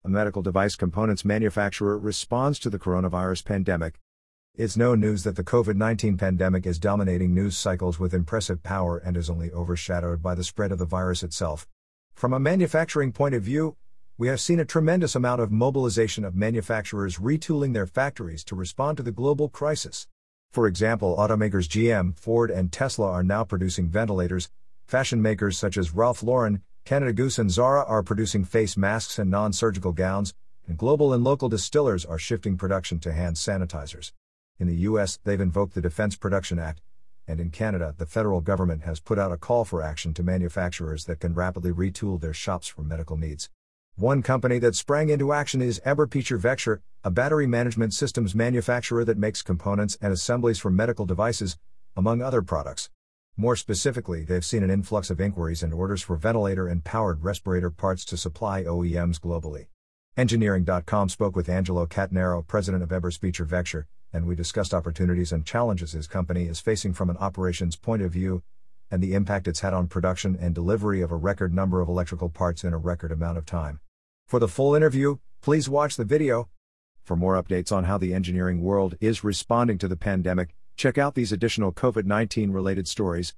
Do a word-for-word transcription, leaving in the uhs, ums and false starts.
a medical device components manufacturer, responds to the coronavirus pandemic. It's no news that the COVID nineteen pandemic is dominating news cycles with impressive power and is only overshadowed by the spread of the virus itself. From a manufacturing point of view, we have seen a tremendous amount of mobilization of manufacturers retooling their factories to respond to the global crisis. For example, automakers G M, Ford, and Tesla are now producing ventilators. Fashion makers such as Ralph Lauren, Canada Goose, and Zara are producing face masks and non-surgical gowns, and global and local distillers are shifting production to hand sanitizers. In the U S, they've invoked the Defense Production Act, and in Canada, the federal government has put out a call for action to manufacturers that can rapidly retool their shops for medical needs. One company that sprang into action is Eberpeicher-Vecture, a battery management systems manufacturer that makes components and assemblies for medical devices, among other products. More specifically, they've seen an influx of inquiries and orders for ventilator and powered respirator parts to supply O E Ms globally. Engineering dot com spoke with Angelo Catanero, president of Eberpeicher-Vecture, and we discussed opportunities and challenges his company is facing from an operations point of view, and the impact it's had on production and delivery of a record number of electrical parts in a record amount of time. For the full interview, please watch the video. For more updates on how the engineering world is responding to the pandemic, check out these additional COVID nineteen related stories.